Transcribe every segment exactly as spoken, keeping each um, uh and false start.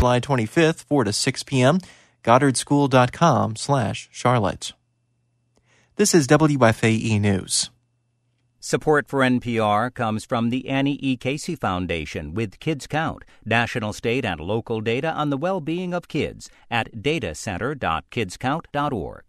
July twenty-fifth, four to six p.m., goddardschool.com slash Charlotte. This is W F A E News. Support for N P R comes from the Annie E. Casey Foundation with Kids Count, national, state, and local data on the well-being of kids at datacenter dot kids count dot org.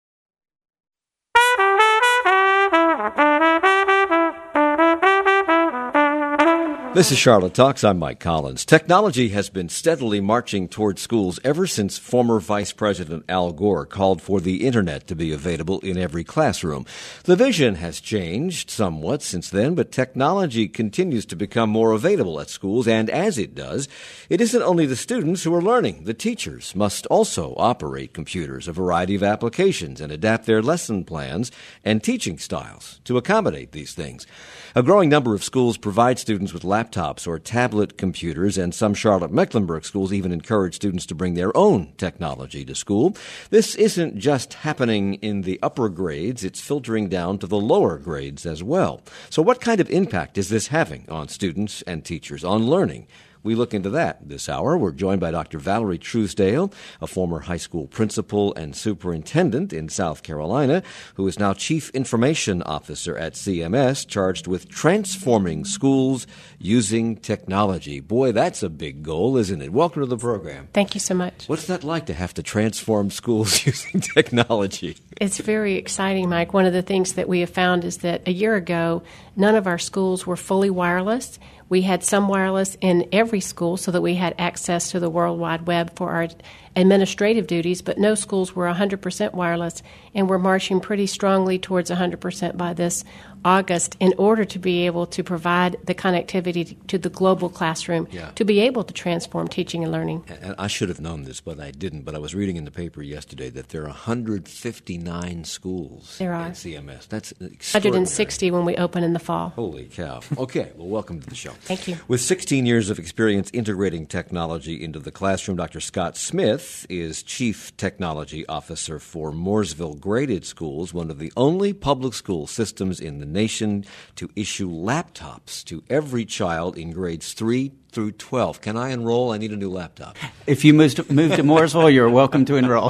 This is Charlotte Talks. I'm Mike Collins. Technology has been steadily marching toward schools ever since former Vice President Al Gore called for the Internet to be available in every classroom. The vision has changed somewhat since then, but technology continues to become more available at schools, and as it does, it isn't only the students who are learning. The teachers must also operate computers, a variety of applications, and adapt their lesson plans and teaching styles to accommodate these things. A growing number of schools provide students with laptops or tablet computers, and some Charlotte-Mecklenburg schools even encourage students to bring their own technology to school. This isn't just happening in the upper grades, it's filtering down to the lower grades as well. So what kind of impact is this having on students and teachers, on learning? We look into that this hour. We're joined by Doctor Valerie Truesdale, a former high school principal and superintendent in South Carolina, who is now Chief Information Officer at C M S, charged with transforming schools using technology. Boy, that's a big goal, isn't it? Welcome to the program. Thank you so much. What's that like to have to transform schools using technology? It's very exciting, Mike. One of the things that we have found is that a year ago, none of our schools were fully wireless. We had some wireless in every school so that we had access to the World Wide Web for our administrative duties, but no schools were one hundred percent wireless, and we're marching pretty strongly towards one hundred percent by this August in order to be able to provide the connectivity to the global classroom, yeah. to be able to transform teaching and learning. And I should have known this, but I didn't. But I was reading in the paper yesterday that there are one hundred fifty-nine schools there are. at C M S. That's one hundred sixty when we open in the fall. Holy cow. Okay, well, welcome to the show. Thank you. With sixteen years of experience integrating technology into the classroom, Doctor Scott Smith is Chief Technology Officer for Mooresville Graded Schools, one of the only public school systems in the nation to issue laptops to every child in grades three through twelve. Can I enroll? I need a new laptop. If you move to, move to Mooresville, you're welcome to enroll.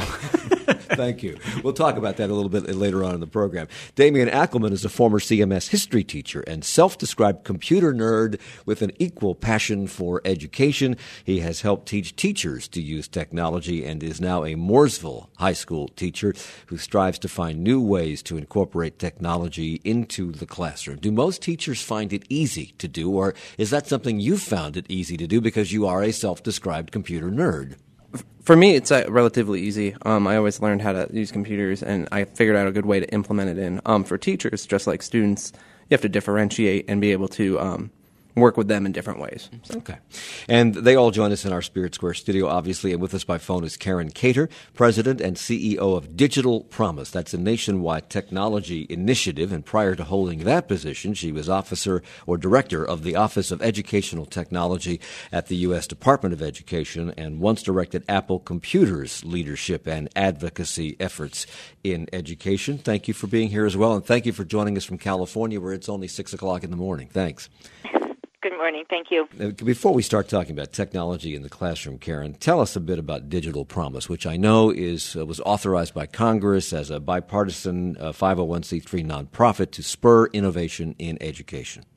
Thank you. We'll talk about that a little bit later on in the program. Damian Ackelman is a former C M S history teacher and self-described computer nerd with an equal passion for education. He has helped teach teachers to use technology and is now a Mooresville high school teacher who strives to find new ways to incorporate technology into the classroom. Do most teachers find it easy to do, or is that something you found it easy to do because you are a self-described computer nerd? For me, it's uh, relatively easy. Um, I always learned how to use computers, and I figured out a good way to implement it in. Um, for teachers, just like students, you have to differentiate and be able to um, work with them in different ways. So. Okay. And they all join us in our Spirit Square studio, obviously, and with us by phone is Karen Cater, President and C E O of Digital Promise. That's a nationwide technology initiative, and prior to holding that position, she was officer or director of the Office of Educational Technology at the U S Department of Education and once directed Apple Computer's leadership and advocacy efforts in education. Thank you for being here as well, and thank you for joining us from California, where it's only six o'clock in the morning. Thanks. Good morning. Thank you. Before we start talking about technology in the classroom, Karen, tell us a bit about Digital Promise, which I know is uh, was authorized by Congress as a bipartisan uh, five oh one c three nonprofit to spur innovation in education.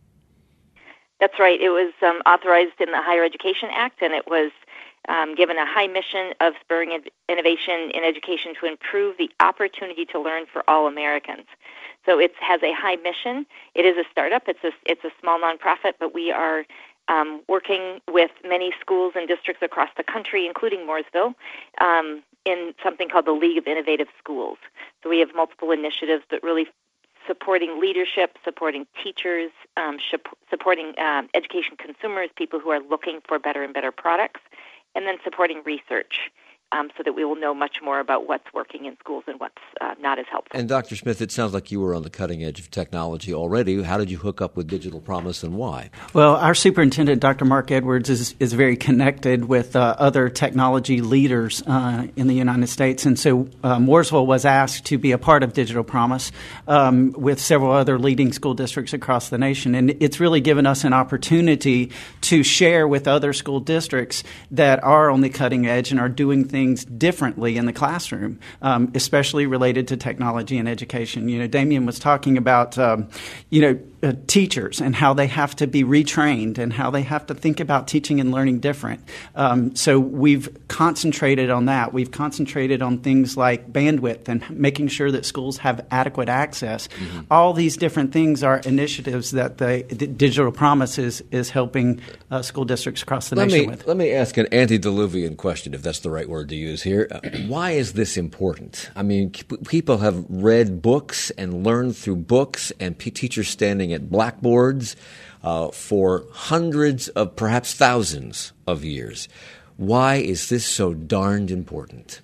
That's right. It was um, authorized in the Higher Education Act, and it was um, given a high mission of spurring innovation in education to improve the opportunity to learn for all Americans. So it has a high mission. It is a startup. It's a, it's a small nonprofit, but we are um, working with many schools and districts across the country, including Mooresville, um, in something called the League of Innovative Schools. So we have multiple initiatives that really supporting leadership, supporting teachers, um, supporting um, education consumers, people who are looking for better and better products, and then supporting research. um, so that we will know much more about what's working in schools and what's uh, not as helpful. And Doctor Smith, it sounds like you were on the cutting edge of technology already. How did you hook up with Digital Promise and why? Well, our superintendent, Doctor Mark Edwards, is, is very connected with uh, other technology leaders uh, in the United States. And so uh, Mooresville was asked to be a part of Digital Promise um, with several other leading school districts across the nation. And it's really given us an opportunity to share with other school districts that are on the cutting edge and are doing things differently in the classroom, um, especially related to technology and education. You know, Damien was talking about, um, you know, Uh, teachers and how they have to be retrained and how they have to think about teaching and learning different. Um, so we've concentrated on that. We've concentrated on things like bandwidth and making sure that schools have adequate access. Mm-hmm. All these different things are initiatives that the D- Digital Promise is, is helping uh, school districts across the let nation me, with. Let me ask an antediluvian question, if that's the right word to use here. Uh, why is this important? I mean, people have read books and learned through books, and p- teachers standing at blackboards uh, for hundreds of, perhaps thousands of years. Why is this so darned important?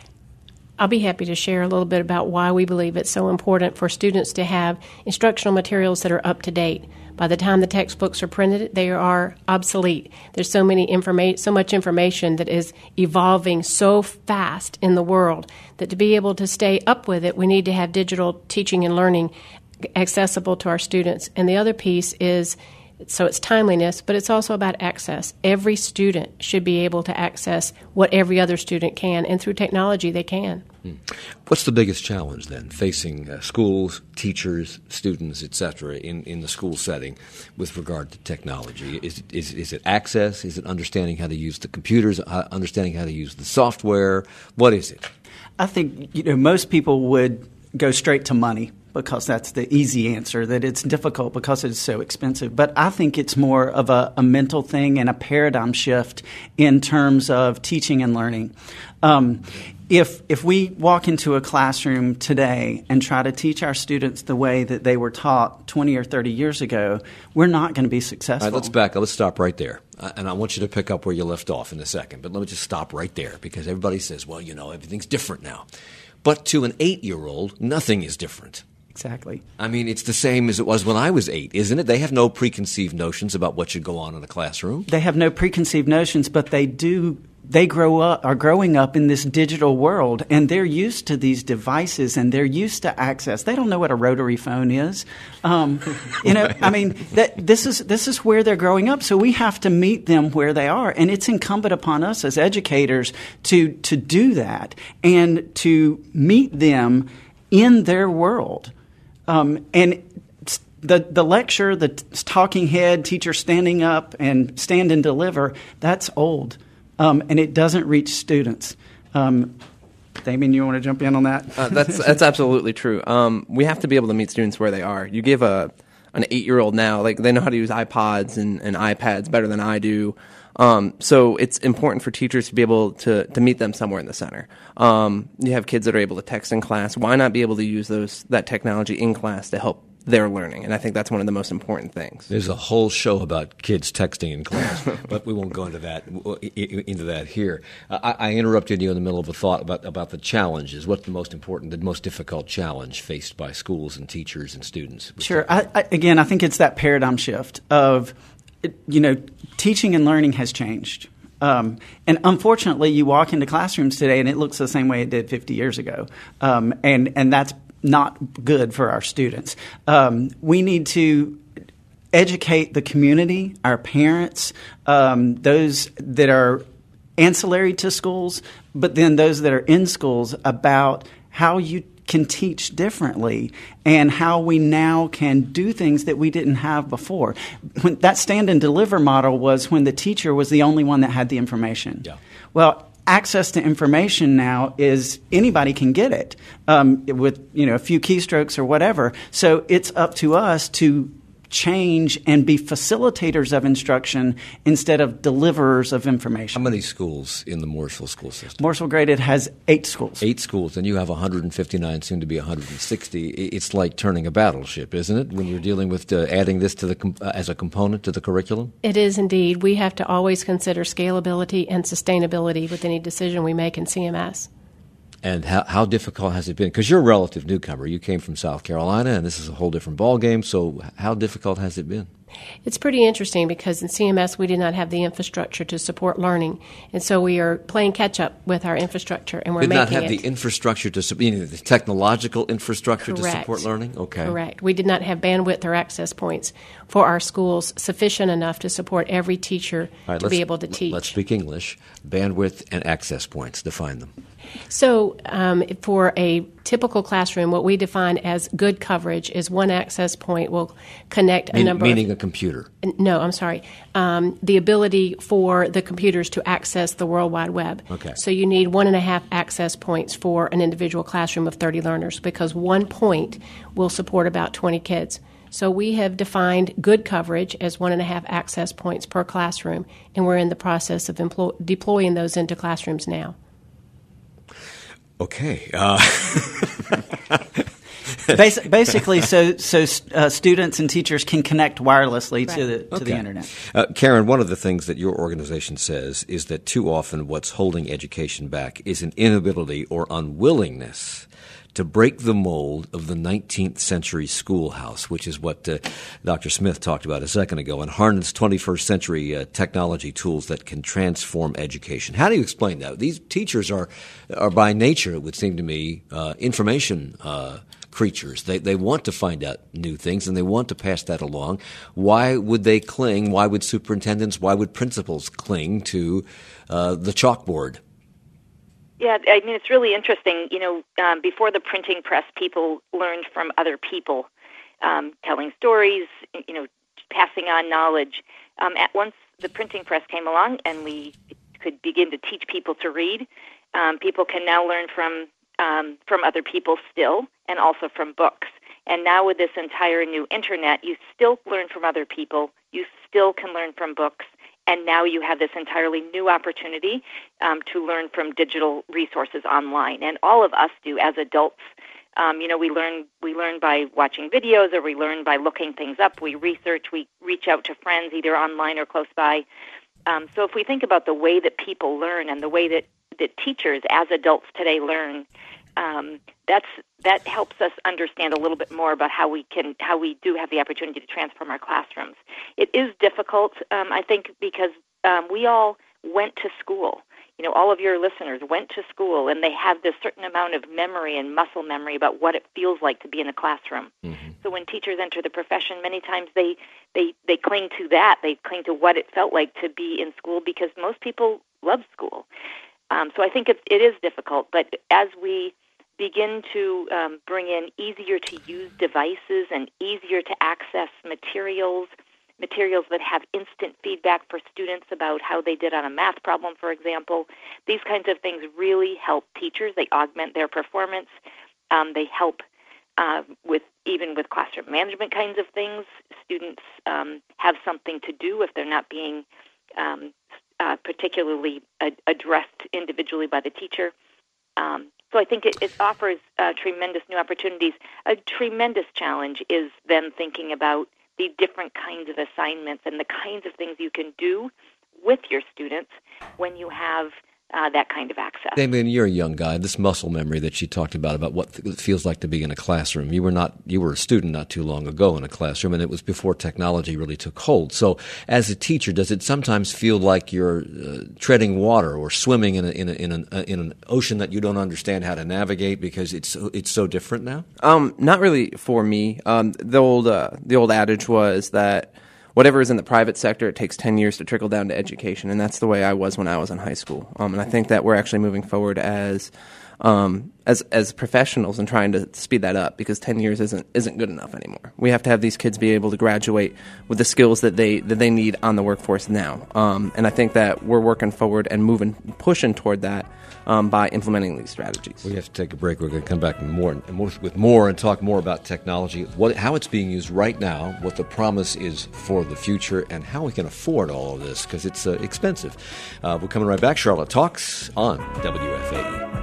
I'll be happy to share a little bit about why we believe it's so important for students to have instructional materials that are up to date. By the time the textbooks are printed, they are obsolete. There's so many informa- so much information that is evolving so fast in the world that to be able to stay up with it, we need to have digital teaching and learning accessible to our students. And the other piece is, so it's timeliness, but it's also about access. Every student should be able to access what every other student can, and through technology they can. Hmm. What's the biggest challenge then facing uh, schools, teachers, students, et cetera, in, in the school setting with regard to technology? Is, is, is it access? Is it understanding how to use the computers, uh, understanding how to use the software? What is it? I think, you know, most people would go straight to money, because that's the easy answer, that it's difficult because it's so expensive. But I think it's more of a, a mental thing and a paradigm shift in terms of teaching and learning. Um, if if we walk into a classroom today and try to teach our students the way that they were taught twenty or thirty years ago, we're not going to be successful. All right, let's back up. Let's stop right there. Uh, and I want you to pick up where you left off in a second. But let me just stop right there, because everybody says, well, you know, everything's different now. But to an eight-year-old, nothing is different. Exactly. I mean, it's the same as it was when I was eight, isn't it? They have no preconceived notions about what should go on in a classroom. They have no preconceived notions, but they do. They grow up, are growing up in this digital world, and they're used to these devices, and they're used to access. They don't know what a rotary phone is. Um, you know, I mean, that, this is this is where they're growing up. So we have to meet them where they are, and it's incumbent upon us as educators to to do that and to meet them in their world. Um, and the the lecture, the talking head, teacher standing up and stand and deliver, that's old, um, and it doesn't reach students. Um, Damien, you want to jump in on that? uh, that's that's absolutely true. Um, we have to be able to meet students where they are. You give a an eight-year-old now, like they know how to use iPods and, and iPads better than I do. Um, so it's important for teachers to be able to, to meet them somewhere in the center. Um, you have kids that are able to text in class. Why not be able to use those that technology in class to help their learning? And I think that's one of the most important things. There's a whole show about kids texting in class, but we won't go into that into that here. I, I interrupted you in the middle of a thought about, about the challenges. What's the most important, the most difficult challenge faced by schools and teachers and students? Sure. I, I, again, I think it's that paradigm shift of, you know, teaching and learning has changed. Um, and unfortunately, you walk into classrooms today and it looks the same way it did fifty years ago. Um, and, and that's not good for our students. Um, we need to educate the community, our parents, um, those that are ancillary to schools, but then those that are in schools about how you can teach differently and how we now can do things that we didn't have before. When that stand and deliver model was when the teacher was the only one that had the information. Yeah. Well, access to information now is anybody can get it um, with, you know, a few keystrokes or whatever. So it's up to us to change and be facilitators of instruction instead of deliverers of information. How many schools in the Mooresville school system? Mooresville Graded has eight schools. Eight schools, and you have one hundred fifty-nine, soon to be one hundred sixty. It's like turning a battleship, isn't it, when you're dealing with uh, adding this to the com- uh, as a component to the curriculum? It is indeed. We have to always consider scalability and sustainability with any decision we make in C M S. And how, how difficult has it been? Because you're a relative newcomer. You came from South Carolina, and this is a whole different ballgame. So how difficult has it been? It's pretty interesting because in C M S we did not have the infrastructure to support learning, and so we are playing catch-up with our infrastructure, and we're did making not have it. the infrastructure to support, the technological infrastructure Correct. to support learning? Okay. Correct. We did not have bandwidth or access points for our schools sufficient enough to support every teacher All right, to be able to teach. Let's speak English. Bandwidth and access points. Define them. So um, for a typical classroom, what we define as good coverage is one access point will connect a Mean, number meaning of... a computer. No, I'm sorry. Um, the ability for the computers to access the World Wide Web. Okay. So you need one and a half access points for an individual classroom of thirty learners because one point will support about twenty kids. So we have defined good coverage as one and a half access points per classroom, and we're in the process of employ- deploying those into classrooms now. Okay. Uh. Bas- basically, so so uh, students and teachers can connect wirelessly Right. to the to Okay. the internet. Uh, Karen, one of the things that your organization says is that too often what's holding education back is an inability or unwillingness to break the mold of the nineteenth century schoolhouse, which is what uh, Doctor Smith talked about a second ago, and harness twenty-first century uh, technology tools that can transform education. How do you explain that? These teachers are, are by nature, it would seem to me, uh, information uh, creatures. They they want to find out new things, and they want to pass that along. Why would they cling? Why would superintendents, why would principals cling to uh, the chalkboard? Yeah, I mean, it's really interesting. You know, um, before the printing press, people learned from other people, um, telling stories, you know, passing on knowledge. Um, at once the printing press came along and we could begin to teach people to read, um, people can now learn from um, from other people still, and also from books. And now with this entire new internet, you still learn from other people, you still can learn from books, and now you have this entirely new opportunity um, to learn from digital resources online. And all of us do as adults. Um, you know, we learn we learn by watching videos, or we learn by looking things up. We research, we reach out to friends either online or close by. Um, so if we think about the way that people learn and the way that, that teachers as adults today learn, um, that's that helps us understand a little bit more about how we can how we do have the opportunity to transform our classrooms. It is difficult, um, I think, because um, we all went to school. You know, all of your listeners went to school, and they have this certain amount of memory and muscle memory about what it feels like to be in a classroom. Mm-hmm. So when teachers enter the profession, many times they, they, they cling to that. They cling to what it felt like to be in school because most people love school. Um, so I think it, it is difficult, but as we begin to um, bring in easier-to-use devices and easier-to-access materials, materials that have instant feedback for students about how they did on a math problem, for example. These kinds of things really help teachers. They augment their performance. Um, they help uh, with even with classroom management kinds of things. Students um, have something to do if they're not being um, uh, particularly ad- addressed individually by the teacher. Um, so I think it, it offers uh, tremendous new opportunities. A tremendous challenge is then thinking about the different kinds of assignments and the kinds of things you can do with your students when you have uh, that kind of access. Damien, you're a young guy. This muscle memory that she talked about, about what it feels like to be in a classroom. You were not, you were a student not too long ago in a classroom, and it was before technology really took hold. So, as a teacher, does it sometimes feel like you're uh, treading water or swimming in a, in a, in an uh, in an ocean that you don't understand how to navigate because it's it's so different now? Um, not really for me. Um, the old uh, the old adage was that whatever is in the private sector, it takes ten years to trickle down to education, and that's the way I was when I was in high school. Um, and I think that we're actually moving forward as um, as as professionals and trying to speed that up, because ten years isn't isn't good enough anymore. We have to have these kids be able to graduate with the skills that they that they need on the workforce now. Um, and I think that we're working forward and moving, pushing toward that um, by implementing these strategies. We have to take a break. We're going to come back and more, and more, with more and talk more about technology, what, how it's being used right now, what the promise is for the future, and how we can afford all of this, because it's uh, expensive. Uh, we're coming right back. Charlotte Talks on W F A E.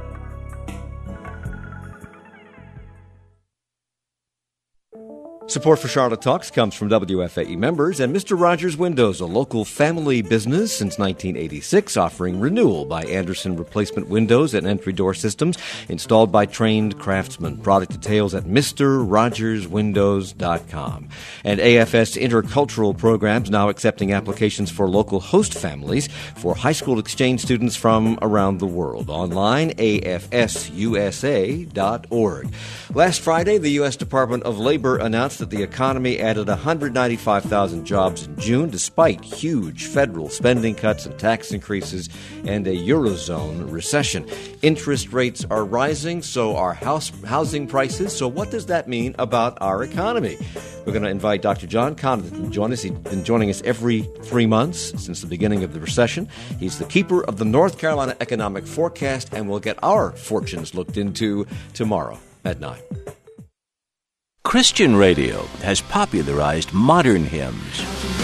Support for Charlotte Talks comes from W F A E members and Mister Rogers Windows, a local family business since nineteen eighty-six, offering renewal by Anderson replacement windows and entry door systems installed by trained craftsmen. Product details at Mister Rogers Windows dot com. And A F S Intercultural Programs now accepting applications for local host families for high school exchange students from around the world. Online, A F S U S A dot org. Last Friday, the U S Department of Labor announced that the economy added one hundred ninety-five thousand jobs in June, despite huge federal spending cuts and tax increases and a Eurozone recession. Interest rates are rising, so are house housing prices. So what does that mean about our economy? We're going to invite Doctor John Condon to join us. He's been joining us every three months since the beginning of the recession. He's the keeper of the North Carolina Economic Forecast, and we'll get our fortunes looked into tomorrow at nine. Christian radio has popularized modern hymns.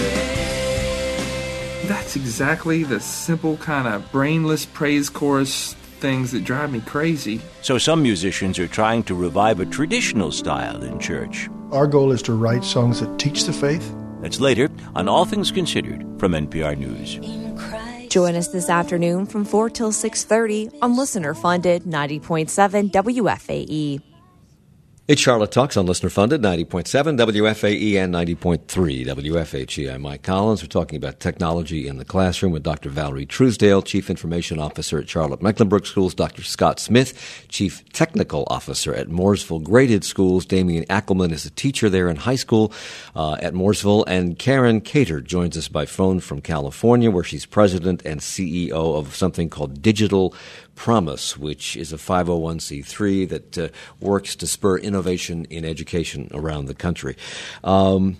That's exactly the simple kind of brainless praise chorus things that drive me crazy. So some musicians are trying to revive a traditional style in church. Our goal is to write songs that teach the faith. That's later on All Things Considered from N P R News. Join us this afternoon from four till six thirty on listener-funded ninety point seven W F A E. It's Charlotte Talks on listener-funded ninety point seven W F A E and ninety point three W F H E. I'm Mike Collins. We're talking about technology in the classroom with Doctor Valerie Truesdale, Chief Information Officer at Charlotte-Mecklenburg Schools, Doctor Scott Smith, Chief Technical Officer at Mooresville Graded Schools. Damian Ackelman is a teacher there in high school uh, at Mooresville. And Karen Cater joins us by phone from California, where she's president and C E O of something called Digital Promise, which is a five oh one c three that uh, works to spur innovation in education around the country. Um,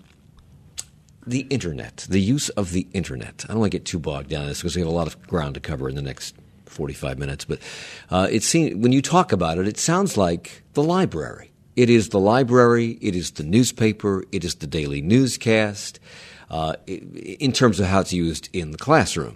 the Internet, the use of the Internet. I don't want to get too bogged down in this because we have a lot of ground to cover in the next forty-five minutes. But uh, it seems, when you talk about it, it sounds like the library. It is the library. It is the newspaper. It is the daily newscast uh, in terms of how it's used in the classroom.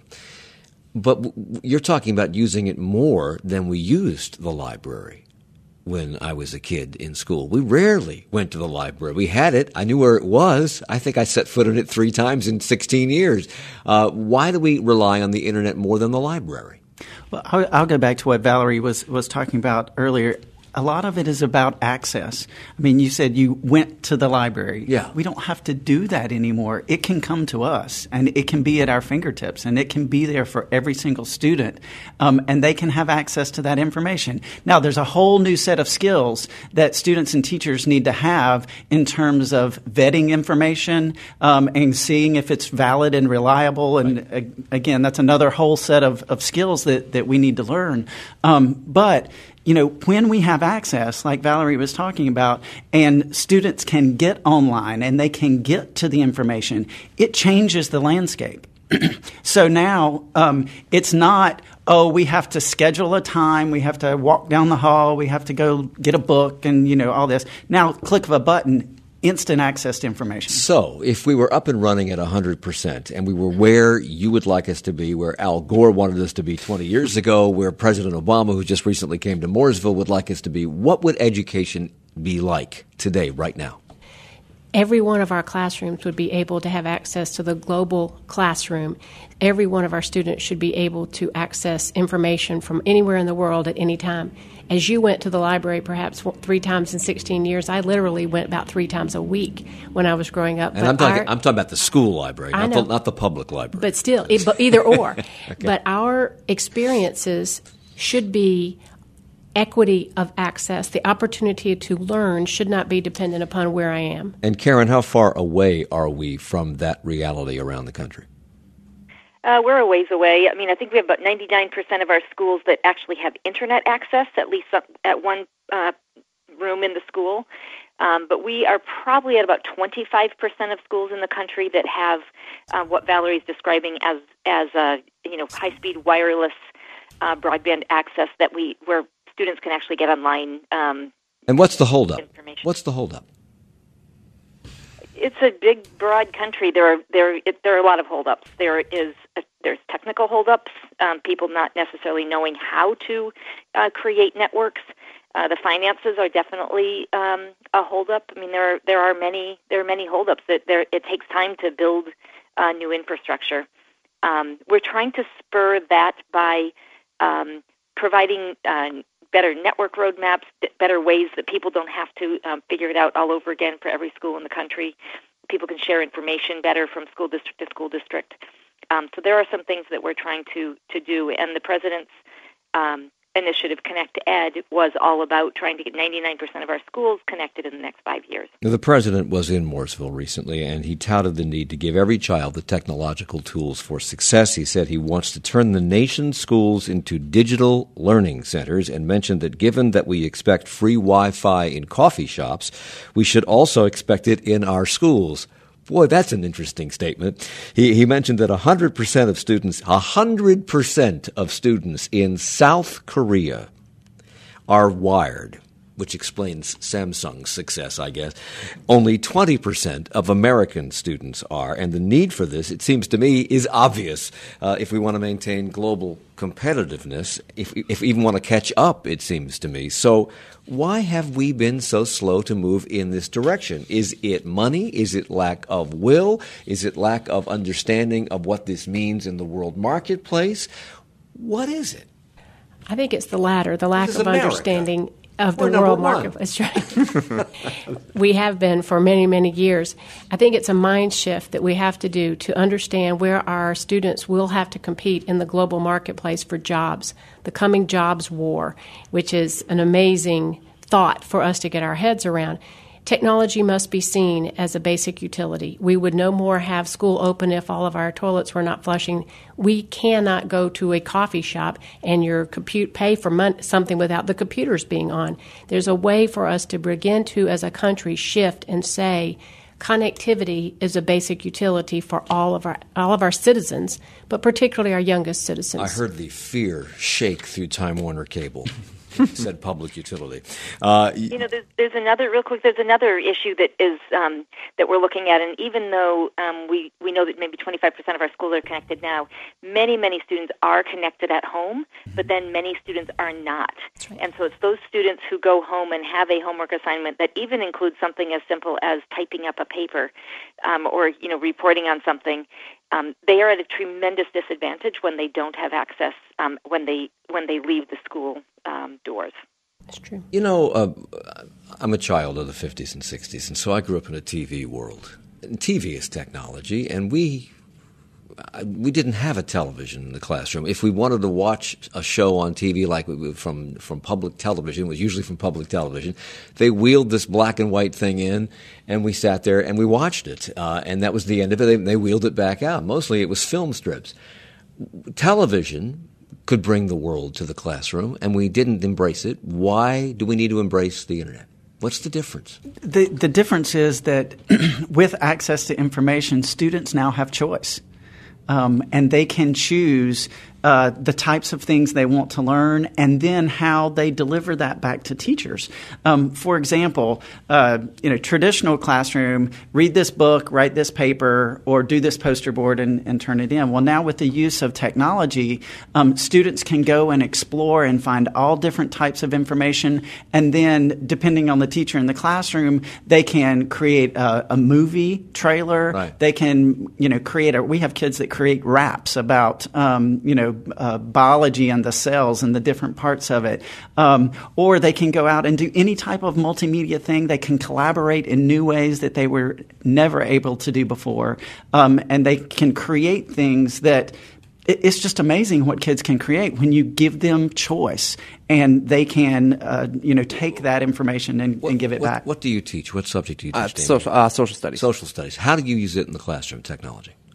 But w- you're talking about using it more than we used the library when I was a kid in school. We rarely went to the library. We had it. I knew where it was. I think I set foot in it three times in sixteen years. Uh, why do we rely on the Internet more than the library? Well, I'll, I'll go back to what Valerie was, was talking about earlier. A lot of it is about access. I mean, you said you went to the library. Yeah. We don't have to do that anymore. It can come to us, and it can be at our fingertips, and it can be there for every single student, um, and they can have access to that information. Now, there's a whole new set of skills that students and teachers need to have in terms of vetting information um, and seeing if it's valid and reliable. And, right. uh, again, that's another whole set of, of skills that, that we need to learn. Um, but You know, when we have access, like Valerie was talking about, and students can get online and they can get to the information, it changes the landscape. So now um, it's not, oh, we have to schedule a time, we have to walk down the hall, we have to go get a book and, you know, all this. Now, click of a button, instant access to information. So if we were up and running at one hundred percent and we were where you would like us to be, where Al Gore wanted us to be twenty years ago, where President Obama, who just recently came to Mooresville, would like us to be, what would education be like today, right now? Every one of our classrooms would be able to have access to the global classroom. Every one of our students should be able to access information from anywhere in the world at any time. As you went to the library perhaps three times in sixteen years, I literally went about three times a week when I was growing up. And but I'm talking, our, I'm talking about the school library, not the, not the public library. But still, it, but either or. Okay. But our experiences should be equity of access. The opportunity to learn should not be dependent upon where I am. And Karen, how far away are we from that reality around the country? Uh, we're a ways away. I mean, I think we have about ninety-nine percent of our schools that actually have Internet access, at least at one uh, room in the school. Um, but we are probably at about twenty-five percent of schools in the country that have uh, what Valerie's describing as as uh, you know high-speed wireless uh, broadband access that we where students can actually get online. Um, and what's the holdup? What's the holdup? It's a big, broad country. There are there it, there are a lot of holdups. There is a, there's technical holdups. Um, people not necessarily knowing how to uh, create networks. Uh, the finances are definitely um, a holdup. I mean, there are, there are many there are many holdups. That there it takes time to build uh, new infrastructure. Um, we're trying to spur that by um, providing uh, better network roadmaps, better ways that people don't have to um, figure it out all over again for every school in the country. People can share information better from school district to school district. Um, so there are some things that we're trying to, to do, and the President's um, initiative, Connect Ed, was all about trying to get ninety-nine percent of our schools connected in the next five years. The President was in Mooresville recently, and he touted the need to give every child the technological tools for success. He said he wants to turn the nation's schools into digital learning centers, and mentioned that given that we expect free Wi-Fi in coffee shops, we should also expect it in our schools. Boy, that's an interesting statement. He, he mentioned that one hundred percent of students, one hundred percent of students in South Korea are wired, which explains Samsung's success, I guess. Only twenty percent of American students are, and the need for this, it seems to me, is obvious uh, if we want to maintain global competitiveness, if, if we even want to catch up, it seems to me. So why have we been so slow to move in this direction? Is it money? Is it lack of will? Is it lack of understanding of what this means in the world marketplace? What is it? I think it's the latter, the lack of America. understanding of the We're world number marketplace. Right. We have been for many, many years. I think it's a mind shift that we have to do to understand where our students will have to compete in the global marketplace for jobs, the coming jobs war, which is an amazing thought for us to get our heads around. Technology must be seen as a basic utility. We would no more have school open if all of our toilets were not flushing. We cannot go to a coffee shop and your compute pay for mon- something without the computers being on. There's a way for us to begin to, as a country, shift and say connectivity is a basic utility for all of our all of our citizens, but particularly our youngest citizens. I heard the fear shake through Time Warner Cable. Said public utility. Uh, you know, there's, there's another real quick. There's another issue that is um, that we're looking at, and even though um, we we know that maybe twenty-five percent of our schools are connected now, many many students are connected at home, but then many students are not. Right. And so it's those students who go home and have a homework assignment that even includes something as simple as typing up a paper, um, or you know, reporting on something. Um, they are at a tremendous disadvantage when they don't have access um, when they when they leave the school um, doors. That's true. You know, uh, I'm a child of the fifties and sixties, and so I grew up in a T V world. And T V is technology, and we we didn't have a television in the classroom. If we wanted to watch a show on T V, like from from public television, it was usually from public television, they wheeled this black and white thing in, and we sat there and we watched it. Uh, and that was the end of it. They, they wheeled it back out. Mostly it was film strips. Television could bring the world to the classroom, and we didn't embrace it. Why do we need to embrace the Internet? What's the difference? The, the difference is that with access to information, students now have choice. Um, and they can choose uh, the types of things they want to learn and then how they deliver that back to teachers. Um, for example, uh, in a traditional classroom, read this book, write this paper, or do this poster board and, and turn it in. Well, now with the use of technology, um, students can go and explore and find all different types of information, and then depending on the teacher in the classroom, they can create a, a movie trailer. Right. They can, you know, create a. We have kids that create raps about, um, you know, uh, biology and the cells and the different parts of it. Um, or they can go out and do any type of multimedia thing. They can collaborate in new ways that they were never able to do before. Um, and they can create things that it's just amazing what kids can create when you give them choice, and they can, uh, you know, take that information and, what, and give it what, back. What do you teach? What subject do you teach? Uh, social, uh, social studies. Social studies. How do you use it in the classroom, technology?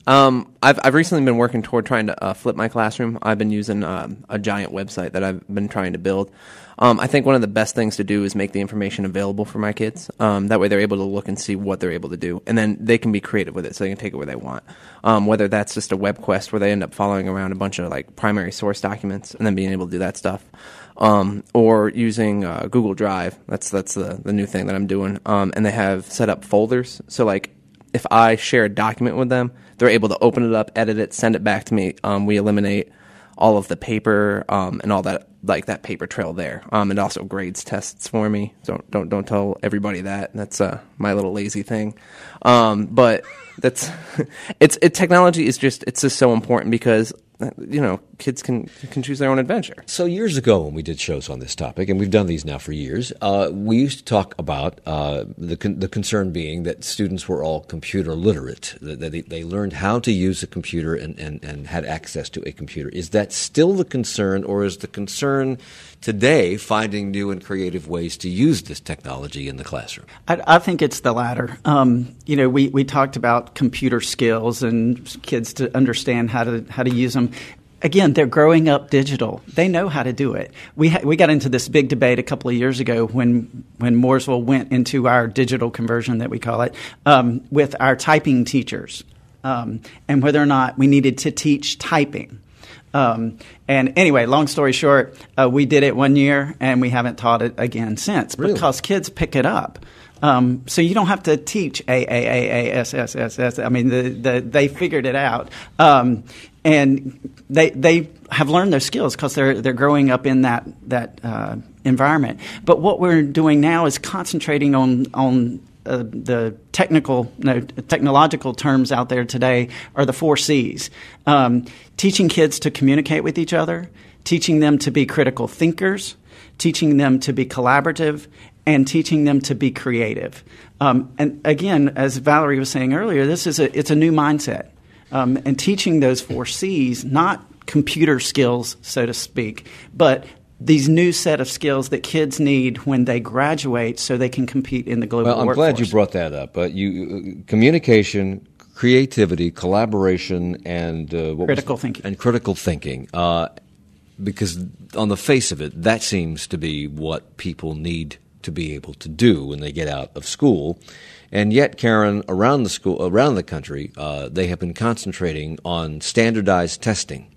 Um, I've I've recently been working toward trying to uh, flip my classroom. I've been using um, a giant website that I've been trying to build. Um, I think one of the best things to do is make the information available for my kids. Um, that way they're able to look and see what they're able to do, and then they can be creative with it, so they can take it where they want. Um, whether that's just a web quest where they end up following around a bunch of like primary source documents and then being able to do that stuff, um, or using uh, Google Drive. That's that's the the new thing that I'm doing. Um, and they have set up folders, so like if I share a document with them, they're able to open it up, edit it, send it back to me. Um, we eliminate all of the paper um, and all that, like that paper trail there. Um, it also grades tests for me. Don't don't don't tell everybody that. That's uh, my little lazy thing. Um, but that's it's it. Technology is just it's just so important because you know kids can can choose their own adventure. So years ago, when we did shows on this topic, and we've done these now for years, uh, we used to talk about uh, the con- the concern being that students were all computer literate, that they, they learned how to use a computer and, and, and had access to a computer. Is that still the concern, or is the concern today finding new and creative ways to use this technology in the classroom? I, I think it's the latter. Um, you know, we, we talked about computer skills and kids to understand how to how to use them. Again, they're growing up digital. They know how to do it. We ha- we got into this big debate a couple of years ago when when Mooresville went into our digital conversion, that we call it, um, with our typing teachers, um, and whether or not we needed to teach typing. Um, and anyway, long story short, uh, we did it one year, and we haven't taught it again since Really? because kids pick it up. Um, so you don't have to teach A, A, A, A, S, S, S, S. I mean, the, the, they figured it out. Um, and they they have learned those skills because they're they're growing up in that that uh, environment. But what we're doing now is concentrating on on uh, the technical no, technological terms out there today are the four C's. Um, teaching kids to communicate with each other, teaching them to be critical thinkers, teaching them to be collaborative, and teaching them to be creative. Um, and again, as Valerie was saying earlier, this is a it's a new mindset. Um, and teaching those four C's, not computer skills, so to speak, but these new set of skills that kids need when they graduate so they can compete in the global workforce. Well, I'm workforce. glad you brought that up. But you, communication, creativity, collaboration, and uh, what critical was, thinking. And critical thinking. Uh, because on the face of it, that seems to be what people need to be able to do when they get out of school. And yet, Karen, around the school, around the country, uh, they have been concentrating on standardized testing,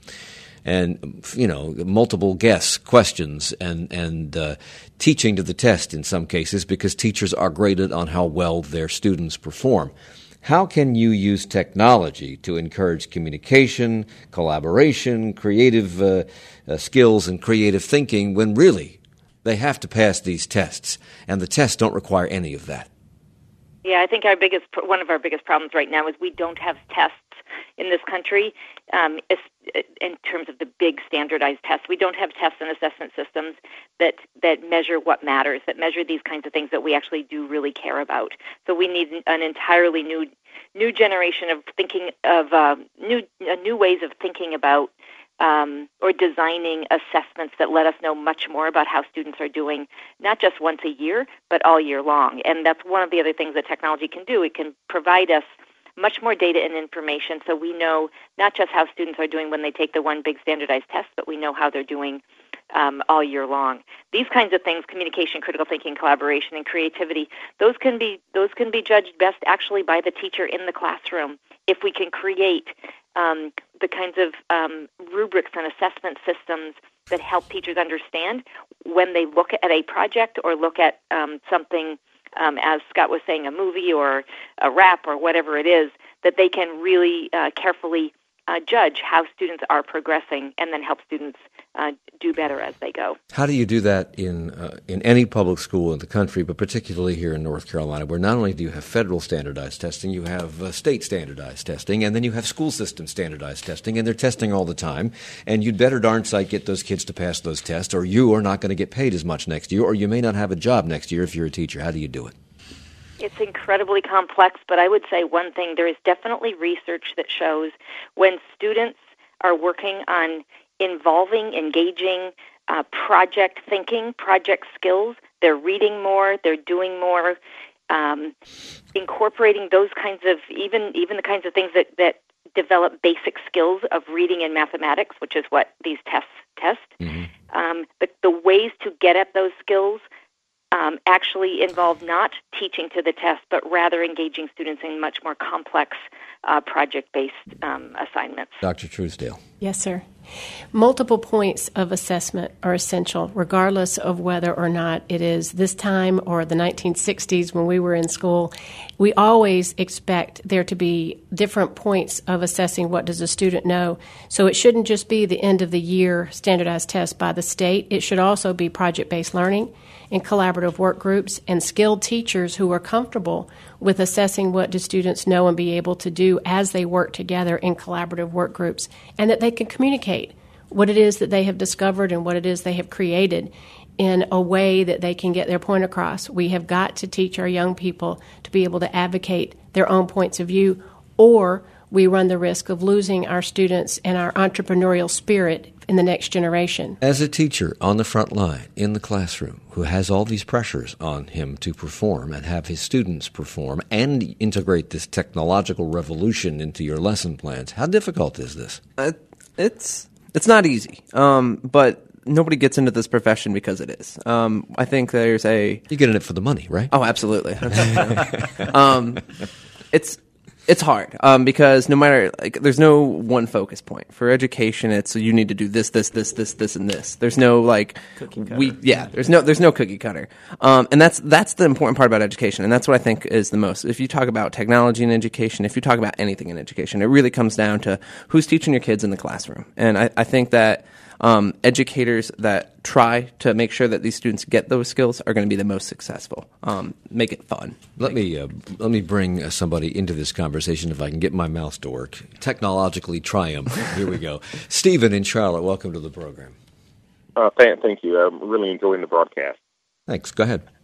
and you know, multiple guess questions, and and uh, teaching to the test in some cases, because teachers are graded on how well their students perform. How can you use technology to encourage communication, collaboration, creative uh, uh, skills, and creative thinking when really they have to pass these tests, and the tests don't require any of that? Yeah, I think our biggest, one of our biggest problems right now is we don't have tests in this country um, in terms of the big standardized tests. We don't have tests and assessment systems that, that measure what matters, that measure these kinds of things that we actually do really care about. So we need an entirely new new generation of thinking of uh, new uh, new ways of thinking about Um, or designing assessments that let us know much more about how students are doing, not just once a year, but all year long. And that's one of the other things that technology can do. It can provide us much more data and information so we know not just how students are doing when they take the one big standardized test, but we know how they're doing um, all year long. These kinds of things, communication, critical thinking, collaboration, and creativity, those can be those can be judged best actually by the teacher in the classroom if we can create um, the kinds of um, rubrics and assessment systems that help teachers understand when they look at a project or look at um, something, um, as Scott was saying, a movie or a rap or whatever it is, that they can really uh, carefully uh, judge how students are progressing and then help students uh, do better as they go. How do you do that in uh, in any public school in the country, but particularly here in North Carolina, where not only do you have federal standardized testing, you have uh, state standardized testing, and then you have school system standardized testing, and they're testing all the time, and you'd better darn sight get those kids to pass those tests, or you are not going to get paid as much next year, or you may not have a job next year if you're a teacher. How do you do it? It's incredibly complex, but I would say one thing, there is definitely research that shows when students are working on involving, engaging, uh, project thinking, project skills, they're reading more, they're doing more, um, incorporating those kinds of, even even the kinds of things that, that develop basic skills of reading and mathematics, which is what these tests test. Mm-hmm. Um, the, the ways to get at those skills um, actually involve not teaching to the test, but rather engaging students in much more complex uh, project-based um, assignments. Doctor Truesdale. Yes, sir. Multiple points of assessment are essential, regardless of whether or not it is this time or the nineteen sixties when we were in school. We always expect there to be different points of assessing what does a student know. So it shouldn't just be the end of the year standardized test by the state. It should also be project-based learning and collaborative work groups and skilled teachers who are comfortable with assessing what do students know and be able to do as they work together in collaborative work groups, and that they can communicate what it is that they have discovered and what it is they have created in a way that they can get their point across. We have got to teach our young people to be able to advocate their own points of view, or we run the risk of losing our students and our entrepreneurial spirit in the next generation. As a teacher on the front line in the classroom who has all these pressures on him to perform and have his students perform and integrate this technological revolution into your lesson plans, how difficult is this? Uh, it's it's not easy, um, but nobody gets into this profession because it is. Um, I think there's a... You get in it for the money, right? Oh, absolutely. um, it's... It's hard um, because no matter like, there's no one focus point for education. It's you need to do this, this, this, this, this, and this. There's no like we yeah. There's no there's no cookie cutter, um, and that's that's the important part about education, and that's what I think is the most. If you talk about technology in education, if you talk about anything in education, it really comes down to who's teaching your kids in the classroom, and I, I think that. Um, educators that try to make sure that these students get those skills are going to be the most successful. Um, make it fun. Let me uh, let me bring uh, somebody into this conversation if I can get my mouse to work. Technologically triumphant. Here we go. Stephen in Charlotte, welcome to the program. Uh, th- thank you. I'm really enjoying the broadcast. Thanks. Go ahead.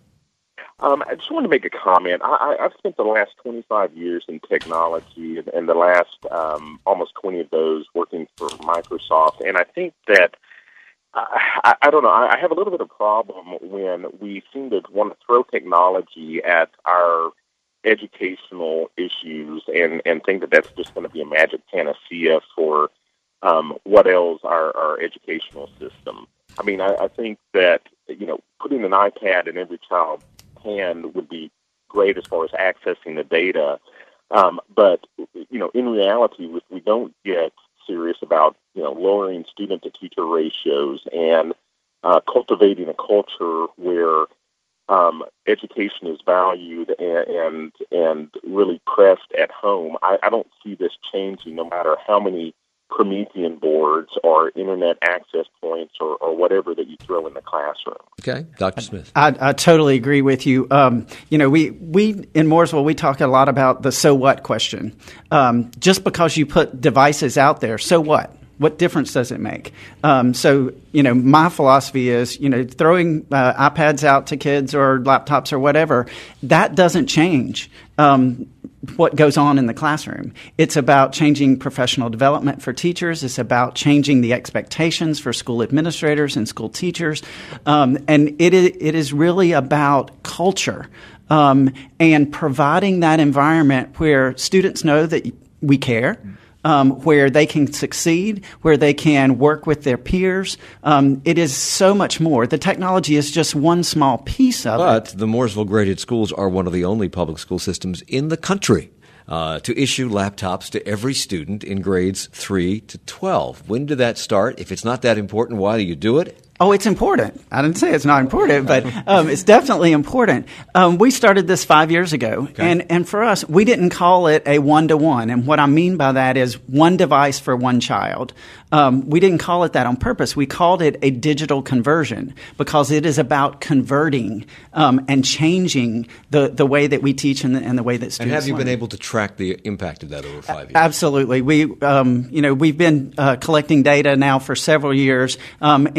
Um, I just want to make a comment. I, I, I've spent the last twenty-five years in technology, and, and the last um, almost twenty of those working for Microsoft. And I think that, uh, I, I don't know, I, I have a little bit of a problem when we seem to want to throw technology at our educational issues and, and think that that's just going to be a magic panacea for um, what ails our, our educational system. I mean, I, I think that, you know, putting an iPad in every child's hand would be great as far as accessing the data. Um, but, you know, in reality, if we don't get serious about, you know, lowering student-to-teacher ratios and uh, cultivating a culture where um, education is valued and, and and really pressed at home, I, I don't see this changing no matter how many Promethean boards or internet access points or, or whatever that you throw in the classroom. Okay, Doctor Smith. I, I totally agree with you. Um, you know, we, we in Mooresville, we talk a lot about the so what question. Um, just because you put devices out there, so what? What difference does it make? Um, so, you know, my philosophy is, you know, throwing uh, iPads out to kids or laptops or whatever, that doesn't change um, what goes on in the classroom. It's about changing professional development for teachers. It's about changing the expectations for school administrators and school teachers. Um, and it is, it is really about culture um, and providing that environment where students know that we care. Um, where they can succeed, where they can work with their peers. Um, it is so much more. The technology is just one small piece of but it. But the Mooresville graded schools are one of the only public school systems in the country uh, to issue laptops to every student in grades three to twelve. When did that start? If it's not that important, why do you do it? Oh, it's important. I didn't say it's not important, but um, it's definitely important. Um, we started this five years ago, okay. and, and for us, we didn't call it a one-to-one. And what I mean by that is one device for one child. Um, we didn't call it that on purpose. We called it a digital conversion because it is about converting um, and changing the, the way that we teach and the, and the way that students And have you learn. been able to track the impact of that over five years? Absolutely. We, um, you know, we've been uh, collecting data now for several years, um, and in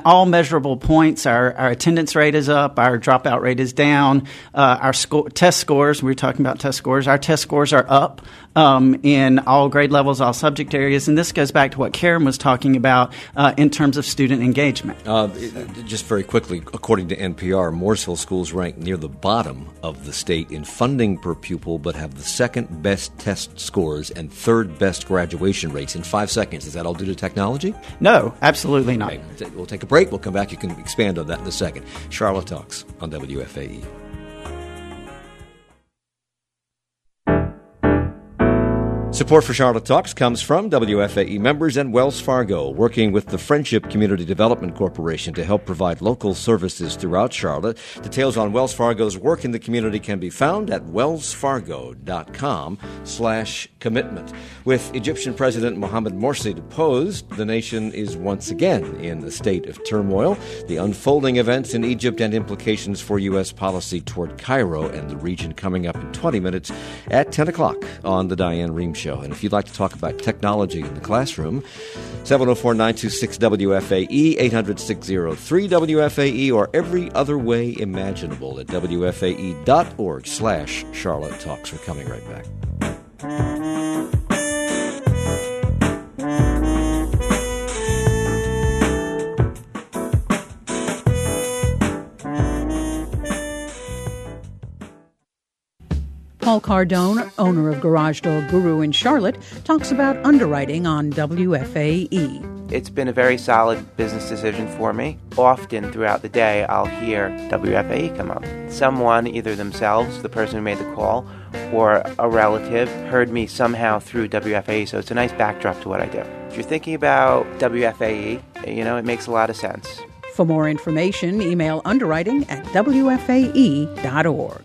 all measurable points. Our, our attendance rate is up. Our dropout rate is down. Uh, our sco- test scores, we were talking about test scores, our test scores are up um, in all grade levels, all subject areas. And this goes back to what Karen was talking about uh, in terms of student engagement. Uh, just very quickly, according to N P R, Mooresville schools rank near the bottom of the state in funding per pupil, but have the second best test scores and third best graduation rates. In five seconds, is that all due to technology? No, absolutely not. Okay. We'll take a break. We'll come back. You can expand on that in a second. Charlotte Talks on W F A E. Support for Charlotte Talks comes from W F A E members and Wells Fargo, working with the Friendship Community Development Corporation to help provide local services throughout Charlotte. Details on Wells Fargo's work in the community can be found at wellsfargo.com slash commitment. With Egyptian President Mohamed Morsi deposed, the nation is once again in a state of turmoil. The unfolding events in Egypt and implications for U S policy toward Cairo and the region coming up in twenty minutes at ten o'clock on the Diane Rehm Show. And if you'd like to talk about technology in the classroom, seven oh four, nine two six, W F A E, eight hundred, six oh three, W F A E, or every other way imaginable at W F A E dot org slash Charlotte Talks. We're coming right back. Paul Cardone, owner of Garage Door Guru in Charlotte, talks about underwriting on W F A E. It's been a very solid business decision for me. Often throughout the day, I'll hear W F A E come up. Someone, either themselves, the person who made the call, or a relative, heard me somehow through W F A E, so it's a nice backdrop to what I do. If you're thinking about W F A E, you know, it makes a lot of sense. For more information, email underwriting at W F A E dot org.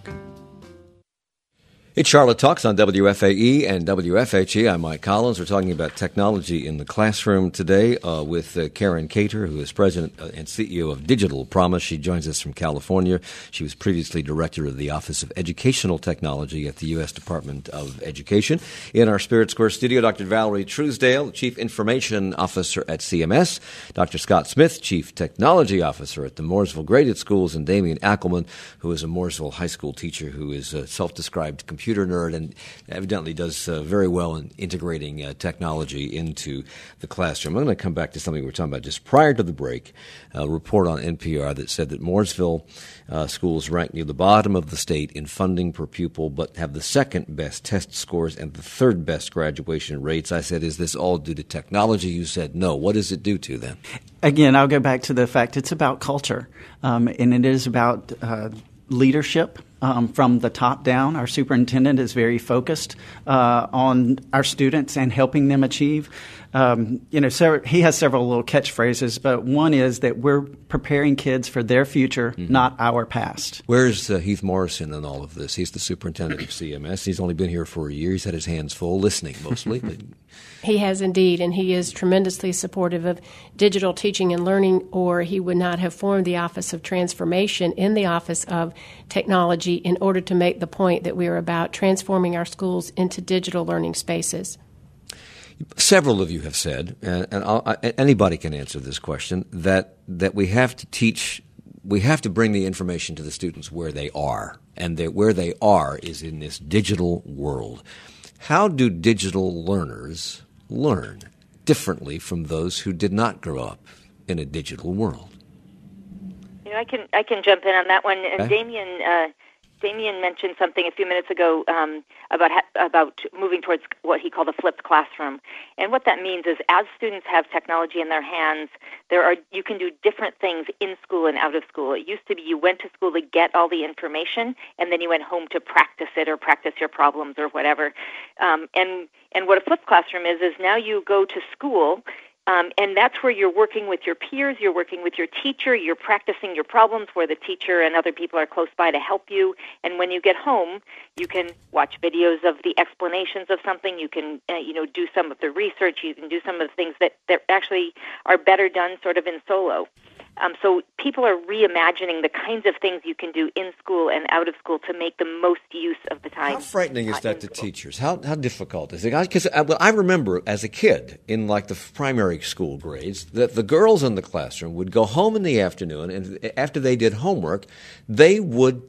It's Charlotte Talks on W F A E and W F H E. I'm Mike Collins. We're talking about technology in the classroom today uh, with uh, Karen Cater, who is president and C E O of Digital Promise. She joins us from California. She was previously director of the Office of Educational Technology at the U S Department of Education. In our Spirit Square studio, Doctor Valerie Truesdale, Chief Information Officer at C M S, Doctor Scott Smith, Chief Technology Officer at the Mooresville Graded Schools, and Damian Ackelman, who is a Mooresville high school teacher who is a self-described computer nerd and evidently does uh, very well in integrating uh, technology into the classroom. I'm going to come back to something we were talking about just prior to the break, a report on N P R that said that Mooresville uh, schools rank near the bottom of the state in funding per pupil, but have the second best test scores and the third best graduation rates. I said, is this all due to technology? You said no. What does it do to then? Again, I'll go back to the fact it's about culture, um, and it is about uh, leadership. Um, from the top down. Our superintendent is very focused uh, on our students and helping them achieve. Um, you know, so he has several little catchphrases, but one is that we're preparing kids for their future, mm-hmm. not our past. Where's uh, Heath Morrison in all of this? He's the superintendent of C M S. He's only been here for a year. He's had his hands full, listening mostly. But he has indeed, and he is tremendously supportive of digital teaching and learning, or he would not have formed the Office of Transformation in the Office of Technology in order to make the point that we are about transforming our schools into digital learning spaces. Several of you have said, and, and I'll, anybody can answer this question, that that we have to teach, we have to bring the information to the students where they are, and that where they are is in this digital world. How do digital learners learn differently from those who did not grow up in a digital world? You know, I can I can jump in on that one. And okay. Damian uh, Damian mentioned something a few minutes ago um, about ha- about moving towards what he called a flipped classroom. And what that means is, as students have technology in their hands, there are you can do different things in school and out of school. It used to be you went to school to get all the information, and then you went home to practice it or practice your problems or whatever. Um, and and what a flipped classroom is is now you go to school. Um, and that's where you're working with your peers, you're working with your teacher, you're practicing your problems where the teacher and other people are close by to help you. And when you get home, you can watch videos of the explanations of something, you can uh, you know, do some of the research, you can do some of the things that, that actually are better done sort of in solo. Um, so people are reimagining the kinds of things you can do in school and out of school to make the most use of the time. How frightening uh, is that to school. teachers? How how difficult is it? Because I, well, I remember as a kid in like the primary school grades that the girls in the classroom would go home in the afternoon, and after they did homework, they would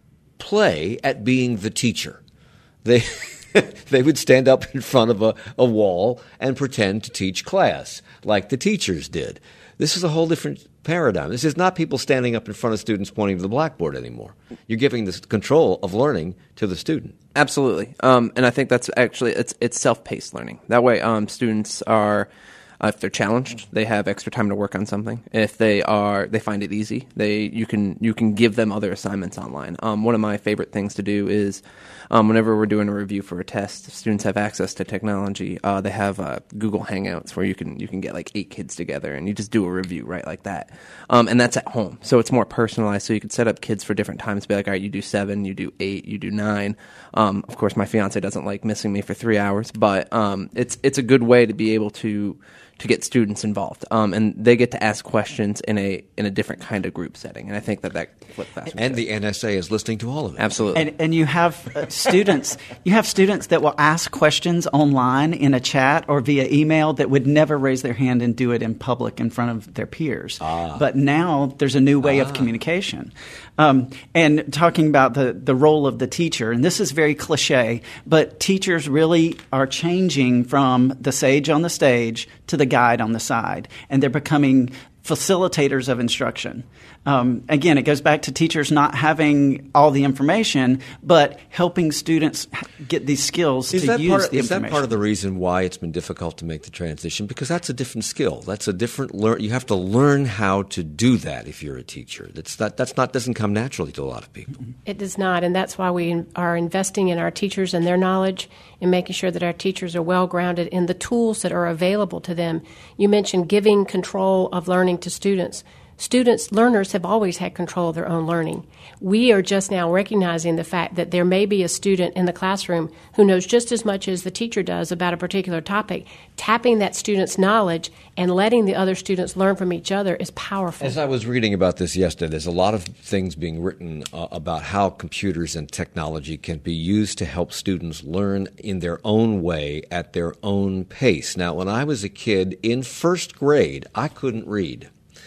play at being the teacher. They they would stand up in front of a, a wall and pretend to teach class like the teachers did. This is a whole different paradigm. This is not people standing up in front of students pointing to the blackboard anymore. You're giving the control of learning to the student. Absolutely. Um, and I think that's actually, it's it's self-paced learning. That way um, students are, uh, if they're challenged, they have extra time to work on something. If they are, they find it easy, they you can you can give them other assignments online. Um, one of my favorite things to do is um, whenever we're doing a review for a test, if students have access to technology, uh, they have uh, Google Hangouts where you can you can get like eight kids together and you just do a review, right, like that. Um, and that's at home. So it's more personalized. So you could set up kids for different times, be like, all right, you do seven, you do eight, you do nine. Um, of course, my fiance doesn't like missing me for three hours, but um, it's it's a good way to be able to to get students involved, um, and they get to ask questions in a in a different kind of group setting, and I think that that flipped classroom. And the N S A is listening to all of it. Absolutely. And, and you have uh, students. You have students that will ask questions online in a chat or via email that would never raise their hand and do it in public in front of their peers. Ah. But now there's a new way ah. of communication. Um, and talking about the, the role of the teacher, and this is very cliche, but teachers really are changing from the sage on the stage to the guide on the side, and they're becoming facilitators of instruction. Um, again, it goes back to teachers not having all the information, but helping students get these skills is to that use part of, the is information. that part of the reason why it's been difficult to make the transition? Because that's a different skill. That's a different learn. You have to learn how to do that if you're a teacher. That's not. That's not. Doesn't come naturally to a lot of people. It does not, and that's why we are investing in our teachers and their knowledge and making sure that our teachers are well grounded in the tools that are available to them. You mentioned giving control of learning to students. Students, learners have always had control of their own learning. We are just now recognizing the fact that there may be a student in the classroom who knows just as much as the teacher does about a particular topic. Tapping that student's knowledge and letting the other students learn from each other is powerful. As I was reading about this yesterday, there's a lot of things being written uh, about how computers and technology can be used to help students learn in their own way at their own pace. Now, when I was a kid in first grade, I couldn't read.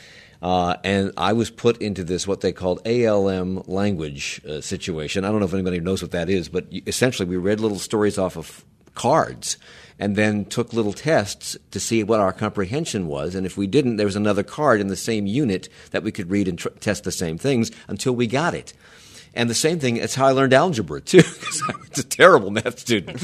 Uh, and I was put into this, what they called A L M language uh, situation. I don't know if anybody knows what that is, but essentially we read little stories off of cards and then took little tests to see what our comprehension was. And if we didn't, there was another card in the same unit that we could read and tr- test the same things until we got it. And the same thing, that's how I learned algebra, too, because I was a terrible math student.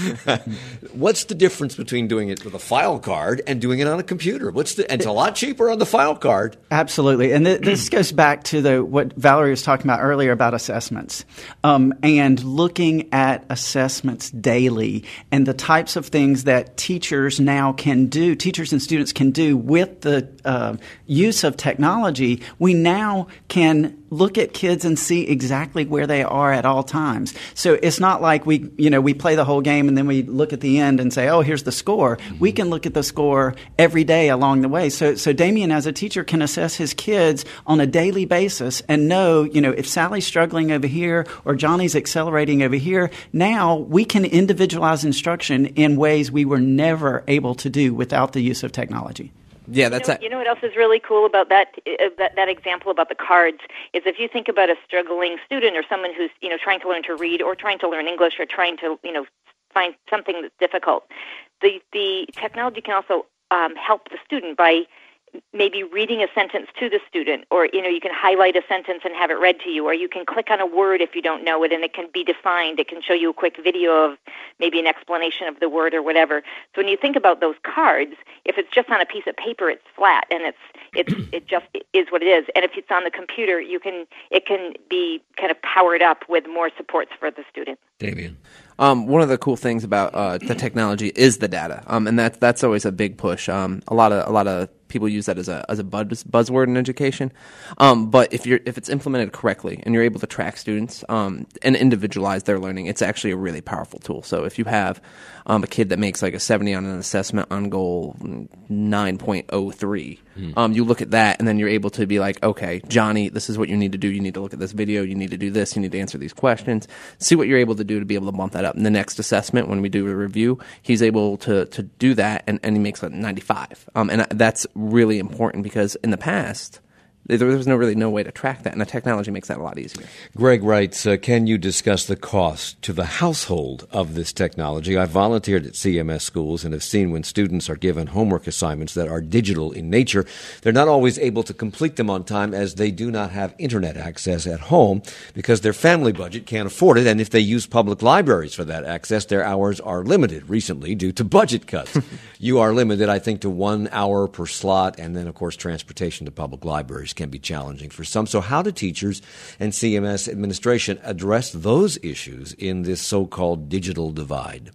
What's the difference between doing it with a file card and doing it on a computer? What's the? And it's a lot cheaper on the file card. Absolutely. And th- this goes back to the what Valerie was talking about earlier about assessments, um, and looking at assessments daily and the types of things that teachers now can do, teachers and students can do with the uh, use of technology. We now can look at kids and see exactly where they are at all times. So it's not like we, you know, we play the whole game and then we look at the end and say, oh, here's the score. Mm-hmm. We can look at the score every day along the way. So, so Damien, as a teacher, can assess his kids on a daily basis and know, you know, if Sally's struggling over here or Johnny's accelerating over here, now we can individualize instruction in ways we were never able to do without the use of technology. Yeah, that's you know, you know what else is really cool about that, uh, that that example about the cards is if you think about a struggling student or someone who's you know trying to learn to read or trying to learn English or trying to you know find something that's difficult, the the technology can also um, help the student by maybe reading a sentence to the student, or you know you can highlight a sentence and have it read to you, or you can click on a word if you don't know it and it can be defined. It can show you a quick video of maybe an explanation of the word or whatever. So when you think about those cards, if it's just on a piece of paper, it's flat and it's it's it just is what it is. And if it's on the computer, you can it can be kind of powered up with more supports for the student. Damien. Um, one of the cool things about uh, the technology is the data, um, and that's that's always a big push. Um, a lot of a lot of people use that as a as a buzz, buzzword in education. Um, but if you're if it's implemented correctly and you're able to track students um, and individualize their learning, it's actually a really powerful tool. So if you have um, a kid that makes like a seventy on an assessment on goal nine point oh three, mm. um, you look at that and then you're able to be like, okay, Johnny, this is what you need to do. You need to look at this video. You need to do this. You need to answer these questions. See what you're able to do to be able to bump that up. In the next assessment, when we do a review, he's able to to do that, and, and he makes like ninety-five. Um, and that's really important because in the past, there was no really no way to track that, and the technology makes that a lot easier. Greg writes, uh, can you discuss the cost to the household of this technology? I volunteered at C M S schools and have seen when students are given homework assignments that are digital in nature, they're not always able to complete them on time as they do not have internet access at home because their family budget can't afford it, and if they use public libraries for that access, their hours are limited recently due to budget cuts. You are limited, I think, to one hour per slot, and then, of course, transportation to public libraries can be challenging for some. So how do teachers and C M S administration address those issues in this so-called digital divide?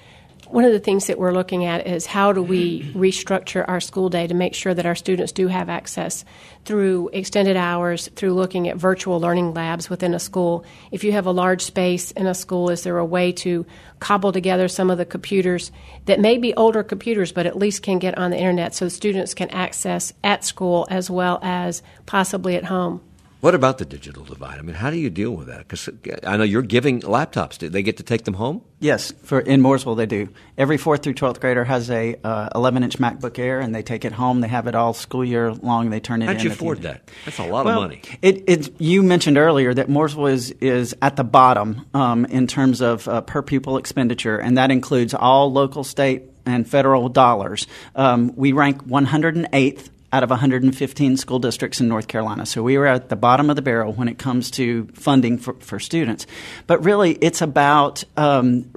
One of the things that we're looking at is how do we restructure our school day to make sure that our students do have access through extended hours, through looking at virtual learning labs within a school. If you have a large space in a school, is there a way to cobble together some of the computers that may be older computers but at least can get on the internet so students can access at school as well as possibly at home? What about the digital divide? I mean, how do you deal with that? Because I know you're giving laptops. Do they get to take them home? Yes, for in Mooresville they do. Every fourth through twelfth grader has a uh, eleven-inch MacBook Air, and they take it home. They have it all school year long. They turn it How'd in. you afford that? That's a lot well, of money. It, it, you mentioned earlier that Mooresville is, is at the bottom um, in terms of uh, per pupil expenditure, and that includes all local, state, and federal dollars. Um, we rank one hundred eighth out of one hundred fifteen school districts in North Carolina. So we were at the bottom of the barrel when it comes to funding for, for students. But really, it's about um,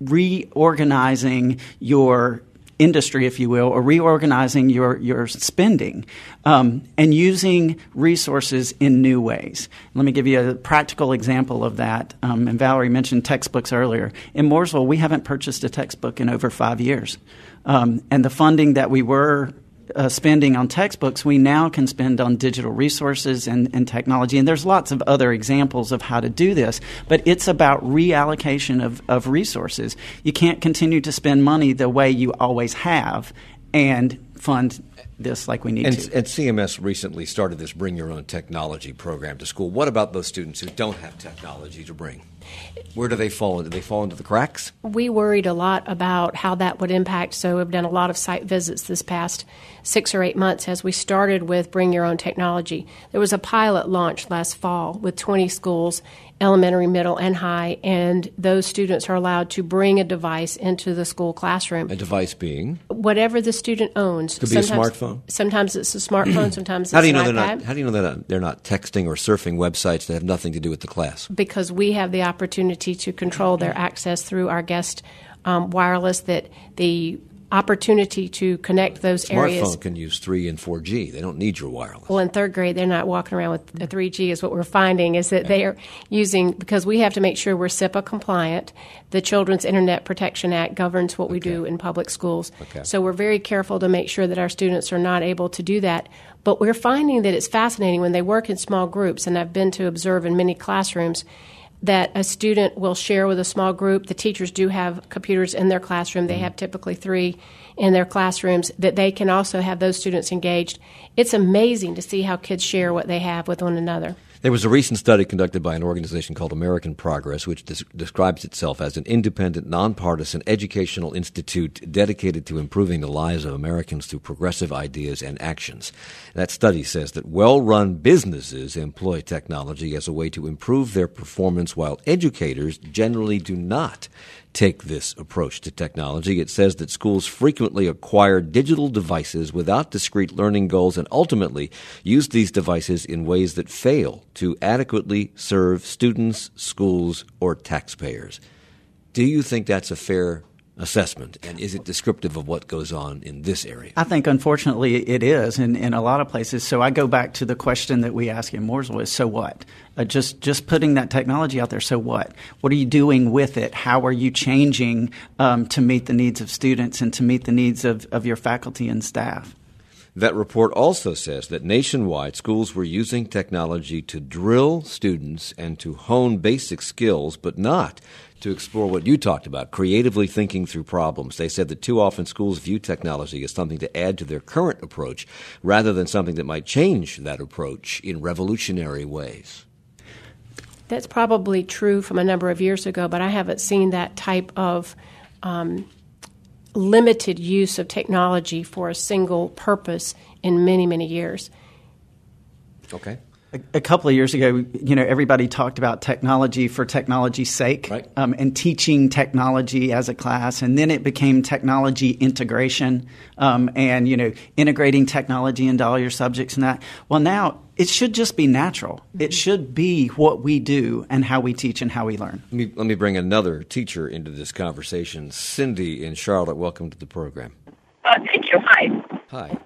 reorganizing your industry, if you will, or reorganizing your, your spending um, and using resources in new ways. Let me give you a practical example of that. Um, and Valerie mentioned textbooks earlier. In Mooresville, we haven't purchased a textbook in over five years. Um, and the funding that we were Uh, spending on textbooks, we now can spend on digital resources and, and technology. And there's lots of other examples of how to do this, but it's about reallocation of, of resources. You can't continue to spend money the way you always have and fund this like we need and, to. And C M S recently started this Bring Your Own Technology program to school. What about those students who don't have technology to bring? Where do they fall? Do they fall into the cracks? We worried a lot about how that would impact, so we've done a lot of site visits this past six or eight months as we started with Bring Your Own Technology. There was a pilot launch last fall with twenty schools, elementary, middle, and high, and those students are allowed to bring a device into the school classroom. A device being? Whatever the student owns. Could be sometimes, a smartphone? Sometimes it's a smartphone, sometimes it's how do you know an they're iPad. not, how do you know they're not, they're not texting or surfing websites that have nothing to do with the class? Because we have the opportunity to control their access through our guest um, wireless, that the opportunity to connect those Smartphone areas. Smartphone can use three and four G. They don't need your wireless. Well, in third grade, they're not walking around with a three G is what we're finding, is that they are using, because we have to make sure we're SIPA compliant. The Children's Internet Protection Act governs what we Okay. do in public schools. Okay. So we're very careful to make sure that our students are not able to do that. But we're finding that it's fascinating when they work in small groups, and I've been to observe in many classrooms, that a student will share with a small group. The teachers do have computers in their classroom. They have typically three in their classrooms, that they can also have those students engaged. It's amazing to see how kids share what they have with one another. There was a recent study conducted by an organization called American Progress, which des- describes itself as an independent, nonpartisan educational institute dedicated to improving the lives of Americans through progressive ideas and actions. That study says that well-run businesses employ technology as a way to improve their performance, while educators generally do not take this approach to technology. It says that schools frequently acquire digital devices without discrete learning goals and ultimately use these devices in ways that fail to adequately serve students, schools, or taxpayers. Do you think that's a fair assessment, and is it descriptive of what goes on in this area? I think, unfortunately, it is in, in a lot of places. So I go back to the question that we ask in Mooresville is, so what? Uh, just just putting that technology out there, so what? What are you doing with it? How are you changing um, to meet the needs of students and to meet the needs of, of your faculty and staff? That report also says that nationwide schools were using technology to drill students and to hone basic skills, but not to explore what you talked about, creatively thinking through problems. They said that too often schools view technology as something to add to their current approach rather than something that might change that approach in revolutionary ways. That's probably true from a number of years ago, but I haven't seen that type of um, limited use of technology for a single purpose in many, many years. Okay. A, a couple of years ago, you know, everybody talked about technology for technology's sake, right. um, and teaching technology as a class, and then it became technology integration, um, and you know, integrating technology into all your subjects and that. Well, now it should just be natural. It should be what we do and how we teach and how we learn. Let me, let me bring another teacher into this conversation. Cindy in Charlotte, welcome to the program. Uh, thank you. Hi. Hi.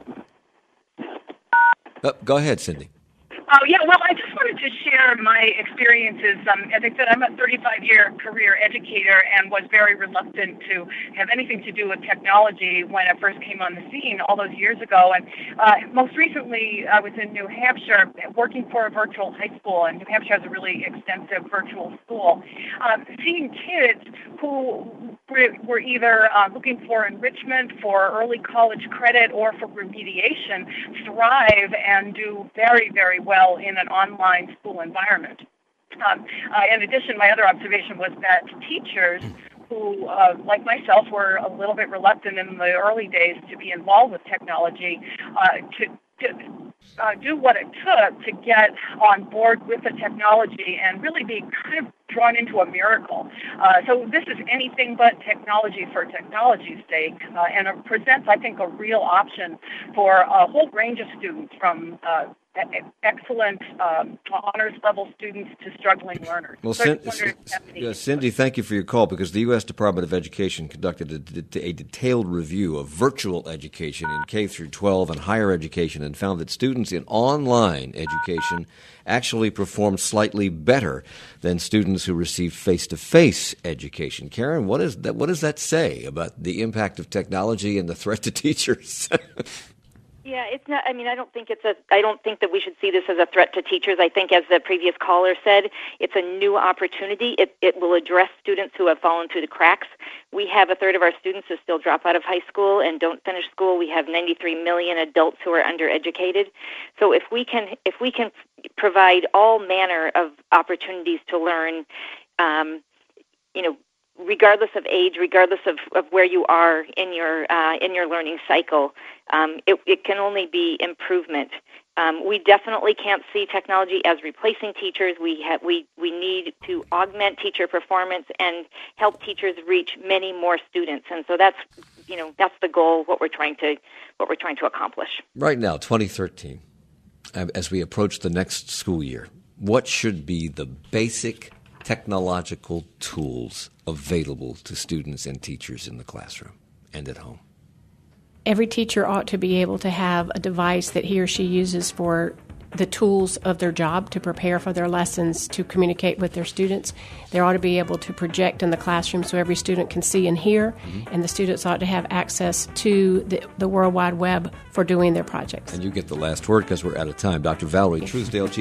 Oh, go ahead, Cindy. Oh, yeah, well, I just wanted to share my experiences. Um, as I said, I'm a thirty-five-year career educator and was very reluctant to have anything to do with technology when it first came on the scene all those years ago. And uh, most recently, I was in New Hampshire working for a virtual high school, and New Hampshire has a really extensive virtual school. Um, seeing kids who were, were either uh, looking for enrichment, for early college credit, or for remediation thrive and do very, very well in an online school environment. Um, uh, in addition, my other observation was that teachers who, uh, like myself, were a little bit reluctant in the early days to be involved with technology, uh, to, to uh, do what it took to get on board with the technology and really be kind of drawn into a miracle. Uh, so this is anything but technology for technology's sake, uh, and it presents, I think, a real option for a whole range of students, from uh, excellent um, honors level students to struggling learners. Well, so Cindy, yeah, Cindy, thank you for your call, because the U S Department of Education conducted a, a detailed review of virtual education in K through twelve and higher education, and found that students in online education actually performed slightly better than students who received face-to-face education. Karen, what is that? What does that say about the impact of technology and the threat to teachers? Yeah, it's not. I mean, I don't think it's a. I don't think that we should see this as a threat to teachers. I think, as the previous caller said, it's a new opportunity. It it will address students who have fallen through the cracks. We have a third of our students who still drop out of high school and don't finish school. We have ninety-three million adults who are undereducated. So if we can, if we can provide all manner of opportunities to learn, um, you know, regardless of age, regardless of, of where you are in your uh, in your learning cycle, um, it, it can only be improvement. Um, we definitely can't see technology as replacing teachers. We have we we need to augment teacher performance and help teachers reach many more students. And so that's you know that's the goal. What we're trying to what we're trying to accomplish right now, twenty thirteen, as we approach the next school year. What should be the basic technological tools available to students and teachers in the classroom and at home? Every teacher ought to be able to have a device that he or she uses for the tools of their job to prepare for their lessons, to communicate with their students. They ought to be able to project in the classroom so every student can see and hear, mm-hmm. and the students ought to have access to the, the World Wide Web for doing their projects. And you get the last word because we're out of time. Doctor Valerie Truesdale, Chief